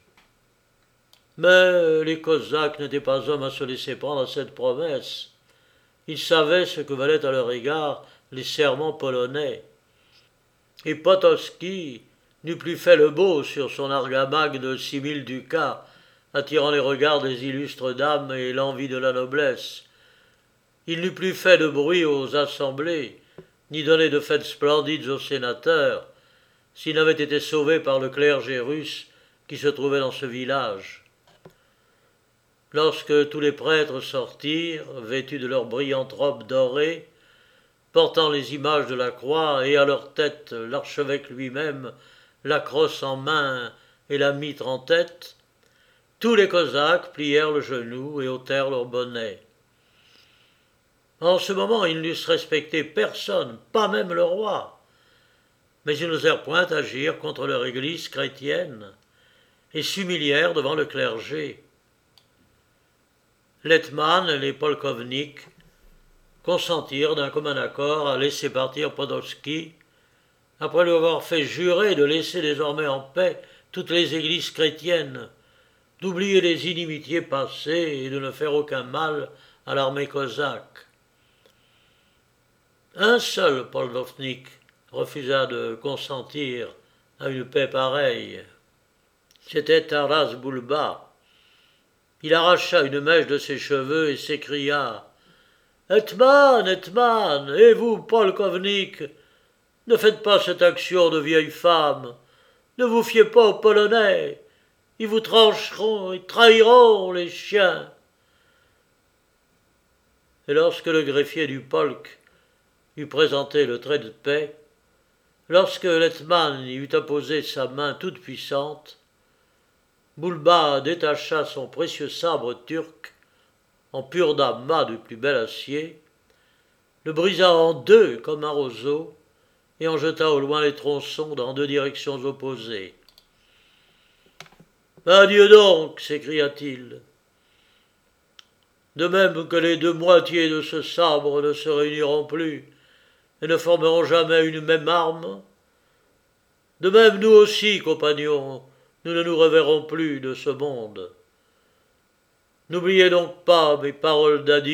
Mais les Cosaques n'étaient pas hommes à se laisser prendre à cette promesse. Ils savaient ce que valaient à leur égard les serments polonais. Et Potocki n'eût plus fait le beau sur son argamag de 6000 ducats, attirant les regards des illustres dames et l'envie de la noblesse. Il n'eût plus fait de bruit aux assemblées, ni donné de fêtes splendides aux sénateurs, s'il n'avait été sauvé par le clergé russe qui se trouvait dans ce village. Lorsque tous les prêtres sortirent, vêtus de leurs brillantes robes dorées, portant les images de la croix, et à leur tête l'archevêque lui-même, la crosse en main et la mitre en tête, tous les Cosaques plièrent le genou et ôtèrent leur bonnet. En ce moment, ils n'eussent respecté personne, pas même le roi, mais ils n'osèrent point agir contre leur église chrétienne, et s'humilièrent devant le clergé. L'hetman et les polkovniks consentirent d'un commun accord à laisser partir Potocki, après lui avoir fait jurer de laisser désormais en paix toutes les églises chrétiennes, d'oublier les inimitiés passées et de ne faire aucun mal à l'armée cosaque. Un seul polkovnik refusa de consentir à une paix pareille. C'était Taras Bulba. Il arracha une mèche de ses cheveux et s'écria « Hetman, Hetman, et vous, polkovnik, ne faites pas cette action de vieille femme, ne vous fiez pas aux Polonais, ils vous trancheront et trahiront, les chiens. » Et lorsque le greffier du polk eut présenté le trait de paix, lorsque l'hetman y eut apposé sa main toute puissante, Bulba détacha son précieux sabre turc, en pur damas du plus bel acier, le brisa en deux comme un roseau, et en jeta au loin les tronçons dans deux directions opposées. « Adieu donc » s'écria-t-il. de même que les deux moitiés de ce sabre ne se réuniront plus et ne formeront jamais une même arme, de même nous aussi, compagnons, nous ne nous reverrons plus de ce monde. N'oubliez donc pas mes paroles d'adieu. »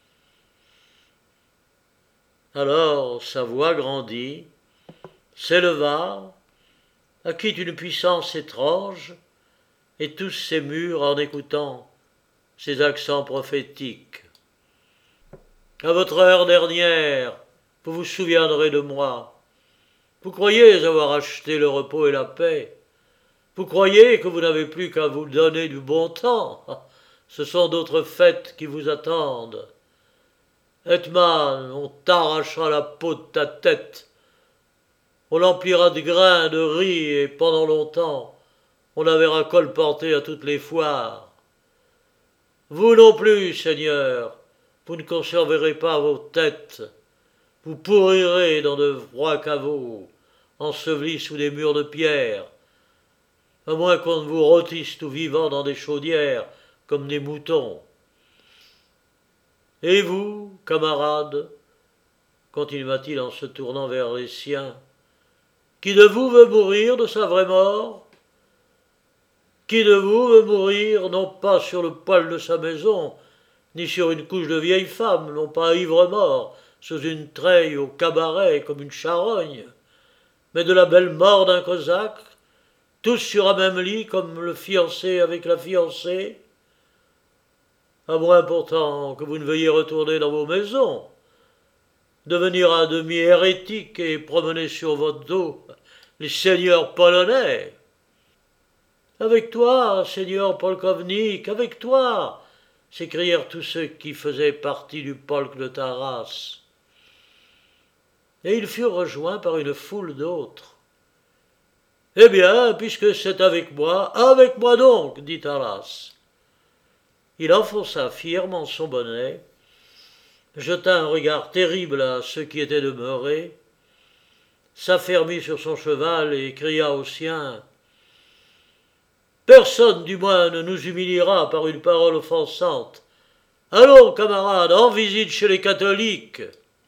Alors sa voix grandit, s'éleva, acquit une puissance étrange, et tous s'émurent en écoutant ses accents prophétiques. « À votre heure dernière, vous vous souviendrez de moi. Vous croyez avoir acheté le repos et la paix. Vous croyez que vous n'avez plus qu'à vous donner du bon temps. Ce sont d'autres fêtes qui vous attendent. Hetman, on t'arrachera la peau de ta tête. On l'emplira de grains, de riz, et pendant longtemps, on la verra colporter à toutes les foires. Vous non plus, Seigneur, vous ne conserverez pas vos têtes. Vous pourrirez dans de froids caveaux, ensevelis sous des murs de pierre, à moins qu'on ne vous rôtisse tout vivant dans des chaudières, comme des moutons. Et vous, camarades, continua-t-il en se tournant vers les siens, qui de vous veut mourir de sa vraie mort? Qui de vous veut mourir non pas sur le poêle de sa maison, ni sur une couche de vieille femme, non pas ivre-mort, sous une treille au cabaret comme une charogne, mais de la belle mort d'un cosaque, tous sur un même lit comme le fiancé avec la fiancée? À moins pourtant que vous ne veuillez retourner dans vos maisons, devenir à demi hérétique et promener sur votre dos les seigneurs polonais. Avec toi, seigneur polkovnik, avec toi, s'écrièrent tous ceux qui faisaient partie du polk de Taras. Et ils furent rejoints par une foule d'autres. Eh bien, puisque c'est avec moi donc, dit Taras. Il enfonça fièrement son bonnet, jeta un regard terrible à ceux qui étaient demeurés, s'affermit sur son cheval et cria aux siens: « Personne, du moins, ne nous humiliera par une parole offensante. Allons, camarades, en visite chez les catholiques. »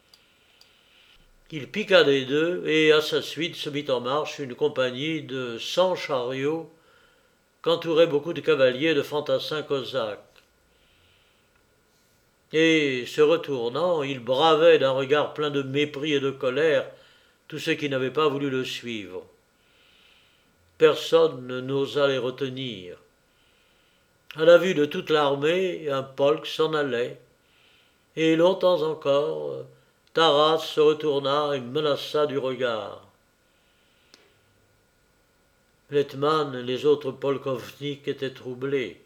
Il piqua des deux, et à sa suite se mit en marche une compagnie de 100 chariots qu'entouraient beaucoup de cavaliers de fantassins cosaques. Et, se retournant, il bravait d'un regard plein de mépris et de colère tous ceux qui n'avaient pas voulu le suivre. Personne n'osa les retenir. À la vue de toute l'armée, un polk s'en allait, et longtemps encore, Taras se retourna et menaça du regard. L'hetman et les autres polkovniks étaient troublés.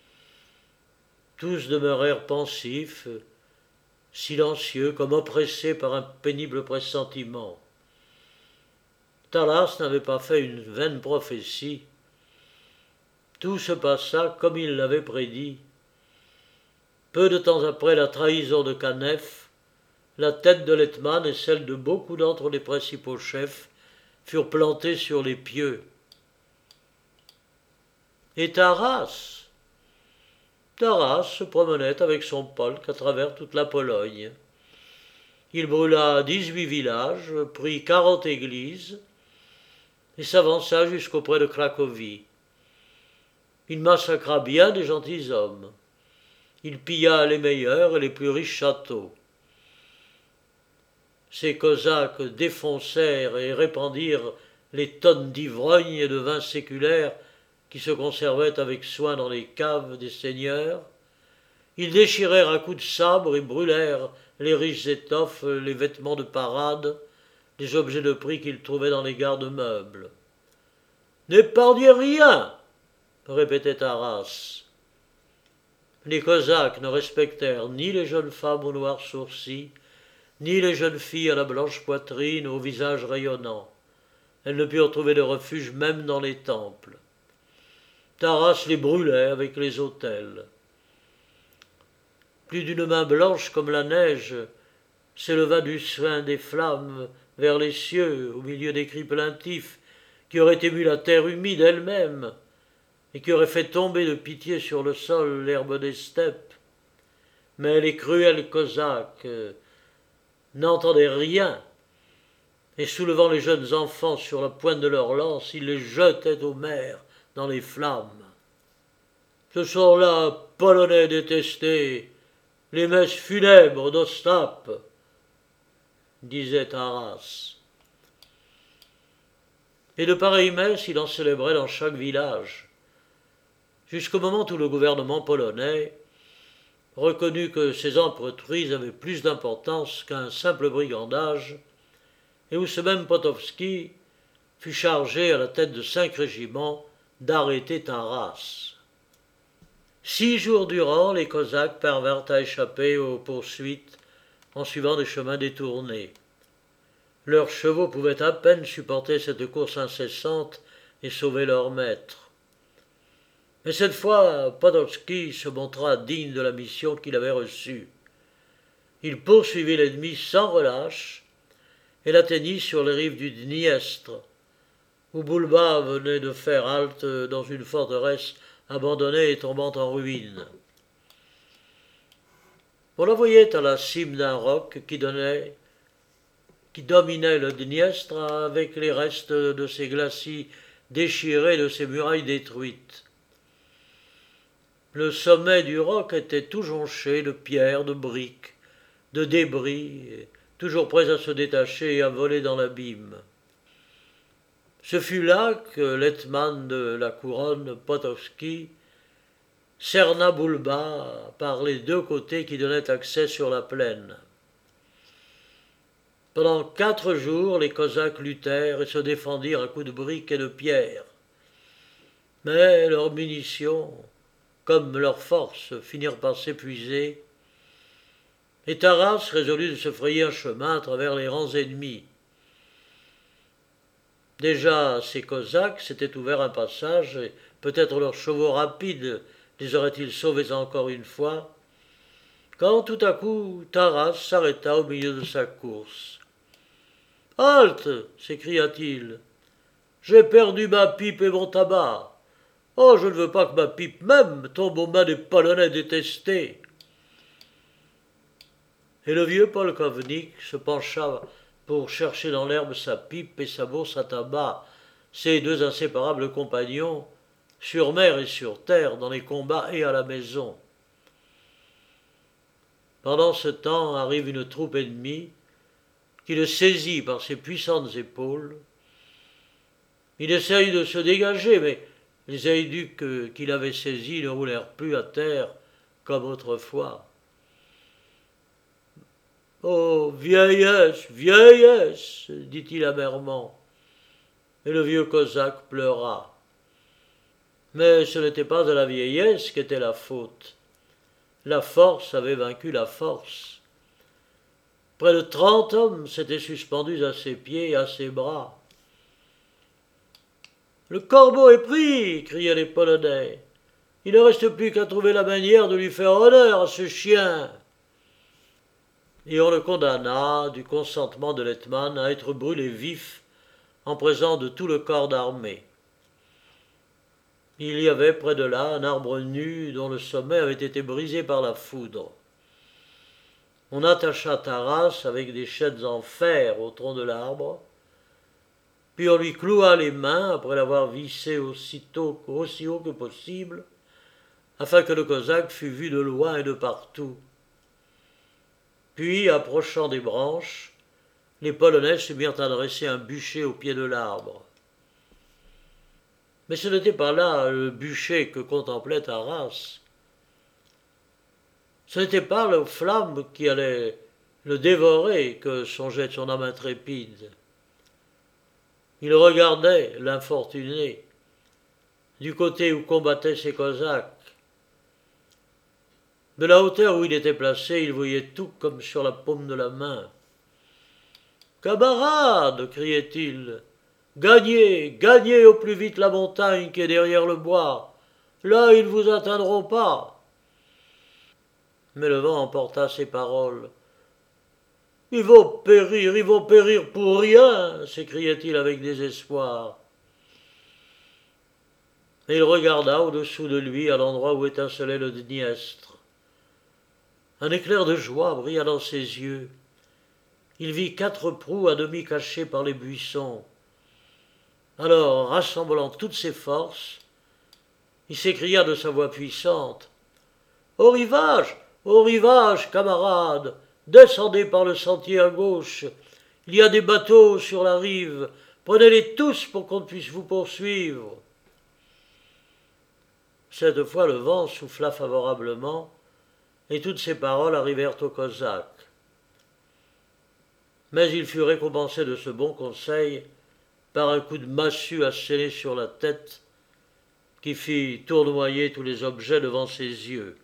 Tous demeurèrent pensifs, silencieux, comme oppressés par un pénible pressentiment. Taras n'avait pas fait une vaine prophétie. Tout se passa comme il l'avait prédit. Peu de temps après la trahison de Kanef, la tête de l'hetman et celle de beaucoup d'entre les principaux chefs furent plantées sur les pieux. Et Taras se promenait avec son polk à travers toute la Pologne. Il brûla 18 villages, prit 40 églises et s'avança jusqu'auprès de Cracovie. Il massacra bien des gentilshommes. Il pilla les meilleurs et les plus riches châteaux. Ces Cosaques défoncèrent et répandirent les tonnes d'ivrognes et de vin séculaire qui se conservaient avec soin dans les caves des seigneurs. Ils déchirèrent à coups de sabre et brûlèrent les riches étoffes, les vêtements de parade, les objets de prix qu'ils trouvaient dans les garde-meubles. « N'épargnez rien !» répétait Taras. Les Cosaques ne respectèrent ni les jeunes femmes aux noirs sourcils, ni les jeunes filles à la blanche poitrine, au visage rayonnant. Elles ne purent trouver de refuge même dans les temples. Taras les brûlait avec les autels. Plus d'une main blanche comme la neige s'éleva du sein des flammes vers les cieux, au milieu des cris plaintifs qui auraient ému la terre humide elle-même et qui auraient fait tomber de pitié sur le sol l'herbe des steppes. Mais les cruels Cosaques n'entendaient rien, et soulevant les jeunes enfants sur la pointe de leurs lances, ils les jetaient aux mers dans les flammes. Ce sont là, Polonais détestés, les messes funèbres d'Ostap, disait Taras. Et de pareilles messes, il en célébrait dans chaque village, jusqu'au moment où le gouvernement polonais reconnut que ces entreprises avaient plus d'importance qu'un simple brigandage, et où ce même Potowski fut chargé à la tête de 5 régiments d'arrêter Taras. 6 jours durant, les Cosaques parvinrent à échapper aux poursuites en suivant des chemins détournés. Leurs chevaux pouvaient à peine supporter cette course incessante et sauver leur maître. Mais cette fois, Potowski se montra digne de la mission qu'il avait reçue. Il poursuivit l'ennemi sans relâche et l'atteignit sur les rives du Dniestre, où Bulba venait de faire halte dans une forteresse abandonnée et tombant en ruine. On la voyait à la cime d'un roc qui dominait le Dniestre avec les restes de ses glacis déchirés, de ses murailles détruites. Le sommet du roc était tout jonché de pierres, de briques, de débris, toujours prêts à se détacher et à voler dans l'abîme. Ce fut là que l'hetman de la couronne, Potowski, cerna Bulba par les 2 côtés qui donnaient accès sur la plaine. Pendant 4 jours, les Cosaques luttèrent et se défendirent à coups de briques et de pierres. Mais leurs munitions, comme leurs forces, finirent par s'épuiser, et Taras résolut de se frayer un chemin à travers les rangs ennemis. Déjà, ces Cosaques s'étaient ouvert un passage, et peut-être leurs chevaux rapides les aurait-il sauvés encore une fois, quand tout à coup Taras s'arrêta au milieu de sa course. « Halte !» s'écria-t-il. « J'ai perdu ma pipe et mon tabac. Oh, je ne veux pas que ma pipe même tombe aux mains des Polonais détestés. » Et le vieux polkovnik se pencha pour chercher dans l'herbe sa pipe et sa bourse à tabac, ses 2 inséparables compagnons, sur mer et sur terre, dans les combats et à la maison. Pendant ce temps arrive une troupe ennemie qui le saisit par ses puissantes épaules. Il essaye de se dégager, mais les haïducs qu'il avait saisis ne roulèrent plus à terre comme autrefois. « Oh, vieillesse, vieillesse !» dit-il amèrement. Et le vieux Cosaque pleura. Mais ce n'était pas à la vieillesse qu'était la faute. La force avait vaincu la force. Près de 30 hommes s'étaient suspendus à ses pieds et à ses bras. « Le corbeau est pris !» criaient les Polonais. « Il ne reste plus qu'à trouver la manière de lui faire honneur à ce chien !» Et on le condamna, du consentement de l'hetman, à être brûlé vif en présence de tout le corps d'armée. Il y avait près de là un arbre nu dont le sommet avait été brisé par la foudre. On attacha Taras avec des chaînes en fer au tronc de l'arbre, puis on lui cloua les mains après l'avoir vissé aussi haut que possible, afin que le Cosaque fût vu de loin et de partout. Puis, approchant des branches, les Polonais se mirent à dresser un bûcher au pied de l'arbre. Mais ce n'était pas là le bûcher que contemplait Taras. Ce n'était pas la flamme qui allait le dévorer que songeait son âme intrépide. Il regardait l'infortuné du côté où combattaient ses Cosaques. De la hauteur où il était placé, il voyait tout comme sur la paume de la main. « Camarades !» criait-il. « Gagnez, gagnez au plus vite la montagne qui est derrière le bois. Là, ils ne vous atteindront pas. » Mais le vent emporta ses paroles. « Ils vont périr pour rien !» s'écriait-il avec désespoir. Et il regarda au-dessous de lui à l'endroit où étincelait le Dniestre. Un éclair de joie brilla dans ses yeux. Il vit 4 proues à demi cachées par les buissons. Alors, rassemblant toutes ses forces, il s'écria de sa voix puissante. « Au rivage, camarades! Descendez par le sentier à gauche. Il y a des bateaux sur la rive. Prenez-les tous pour qu'on puisse vous poursuivre. » Cette fois, le vent souffla favorablement, et toutes ces paroles arrivèrent aux Cosaques. Mais il fut récompensé de ce bon conseil par un coup de massue asséné sur la tête qui fit tournoyer tous les objets devant ses yeux.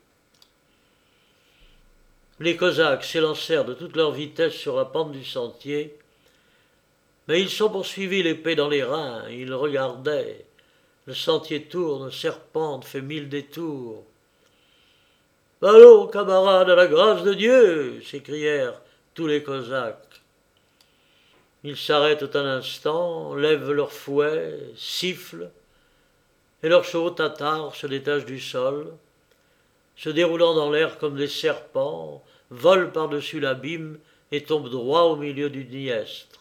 Les Cosaques s'élancèrent de toute leur vitesse sur la pente du sentier, mais ils s'en poursuivis l'épée dans les reins, ils regardaient. Le sentier tourne, serpente, fait 1000 détours. « Allons, camarades, à la grâce de Dieu !» s'écrièrent tous les Cosaques. Ils s'arrêtent un instant, lèvent leurs fouets, sifflent, et leurs chevaux tatars se détachent du sol, se déroulant dans l'air comme des serpents, volent par-dessus l'abîme et tombent droit au milieu du Dniestre.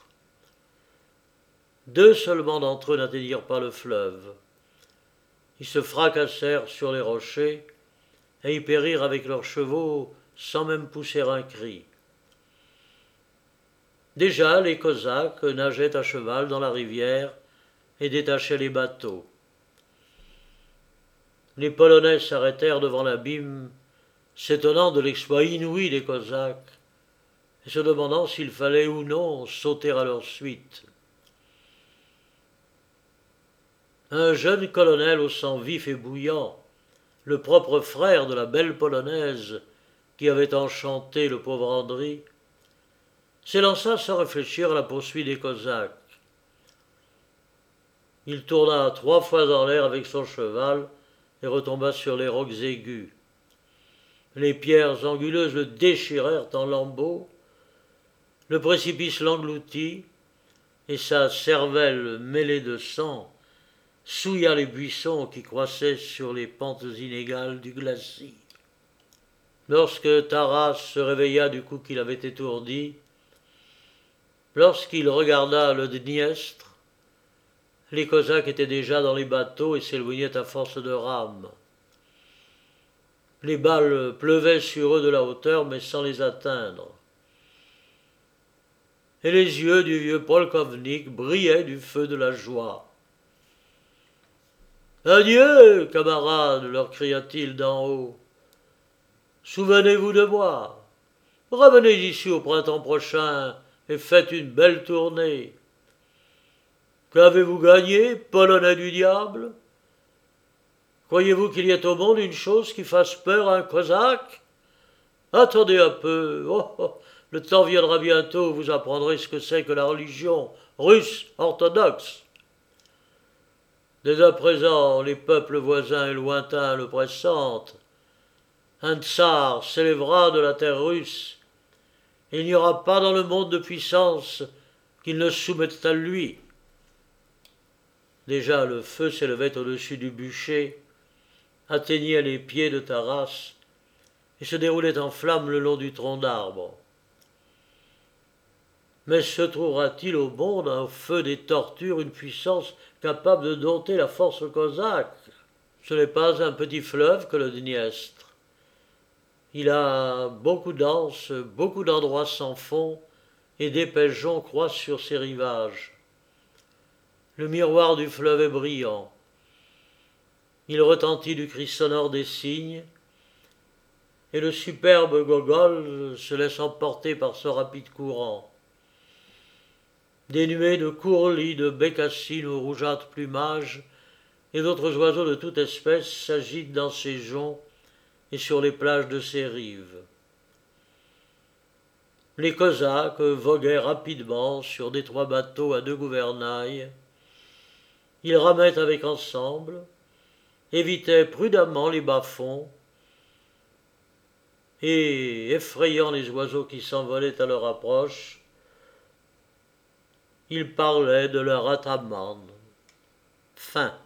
2 seulement d'entre eux n'atteignirent pas le fleuve. Ils se fracassèrent sur les rochers et y périrent avec leurs chevaux sans même pousser un cri. Déjà les Cosaques nageaient à cheval dans la rivière et détachaient les bateaux. Les Polonais s'arrêtèrent devant l'abîme, s'étonnant de l'exploit inouï des Cosaques et se demandant s'il fallait ou non sauter à leur suite. Un jeune colonel au sang vif et bouillant, le propre frère de la belle polonaise qui avait enchanté le pauvre Andry, s'élança sans réfléchir à la poursuite des Cosaques. Il tourna 3 fois en l'air avec son cheval et retomba sur les rocs aigus. Les pierres anguleuses le déchirèrent en lambeaux, le précipice l'engloutit, et sa cervelle mêlée de sang souilla les buissons qui croissaient sur les pentes inégales du glacis. Lorsque Taras se réveilla du coup qu'il avait étourdi, lorsqu'il regarda le Dniestre, les Cosaques étaient déjà dans les bateaux et s'éloignaient à force de rames. Les balles pleuvaient sur eux de la hauteur, mais sans les atteindre. Et les yeux du vieux polkovnik brillaient du feu de la joie. « Adieu, camarades !» leur cria-t-il d'en haut. « Souvenez-vous de moi. Revenez ici au printemps prochain et faites une belle tournée. Qu'avez-vous gagné, Polonais du diable? Croyez-vous qu'il y ait au monde une chose qui fasse peur à un Cosaque? Attendez un peu, le temps viendra bientôt où vous apprendrez ce que c'est que la religion russe orthodoxe. Dès à présent, les peuples voisins et lointains le pressentent. Un tsar s'élèvera de la terre russe, et il n'y aura pas dans le monde de puissance qu'il ne soumette à lui. » Déjà le feu s'élevait au-dessus du bûcher, atteignait les pieds de Taras et se déroulait en flammes le long du tronc d'arbre. Mais se trouvera-t-il au monde un feu des tortures, une puissance capable de dompter la force cosaque? Ce n'est pas un petit fleuve que le Dniestre. Il a beaucoup d'anses, beaucoup d'endroits sans fond, et d'épais joncs croissent sur ses rivages. Le miroir du fleuve est brillant. Il retentit du cri sonore des cygnes, et le superbe Gogol se laisse emporter par ce rapide courant. Des nuées de courlis, de bécassines au rougeâtre plumage, et d'autres oiseaux de toute espèce s'agitent dans ses joncs et sur les plages de ses rives. Les Cosaques voguaient rapidement sur d'étroits bateaux à 2 gouvernails. Ils ramaient avec ensemble, évitaient prudemment les bas-fonds, et, effrayant les oiseaux qui s'envolaient à leur approche, ils parlaient de leur ataman. Fin.